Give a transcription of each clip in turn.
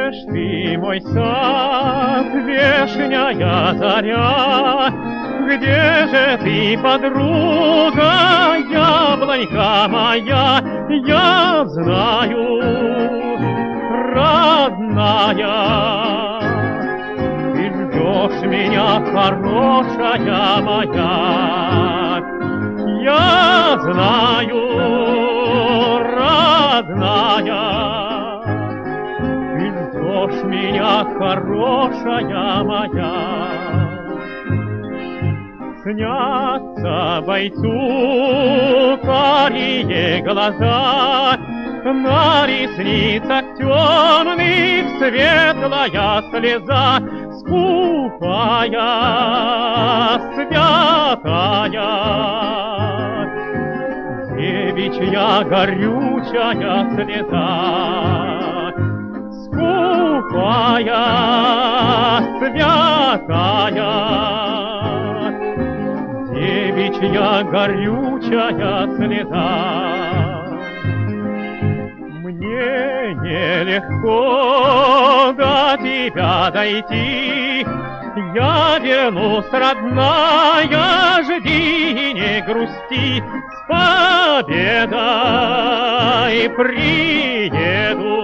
Где ж ты, мой сад, вешняя заря? Где же ты, подруга, яблонька моя? Я знаю, родная, ты ждешь меня, хорошая моя. Я знаю, родная, ты ждешь меня, хорошая моя. Снятся бойцу карие глаза, на ресницах темных светлая слеза, скупая, святая, девичья горючая слеза, скупая, святая, девичья горючая слеза. Мне нелегко до тебя дойти, я вернусь, родная, жди и не грусти, с победой приеду.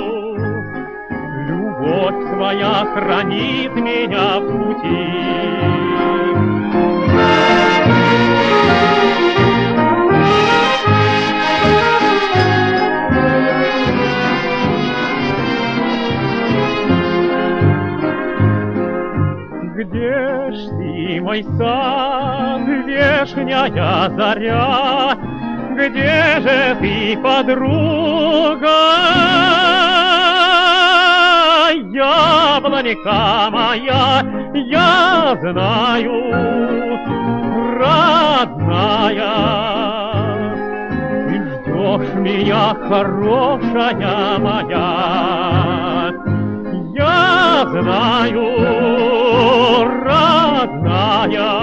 Любовь твоя хранит меня в пути. Где ж ты, мой сад, вешняя заря? Где же ты, подруга, яблонька моя? Я знаю, родная, ты ждешь меня, хорошая моя. Я знаю, родная,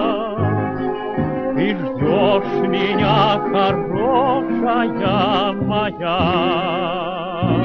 ты ждешь меня, хорошая моя.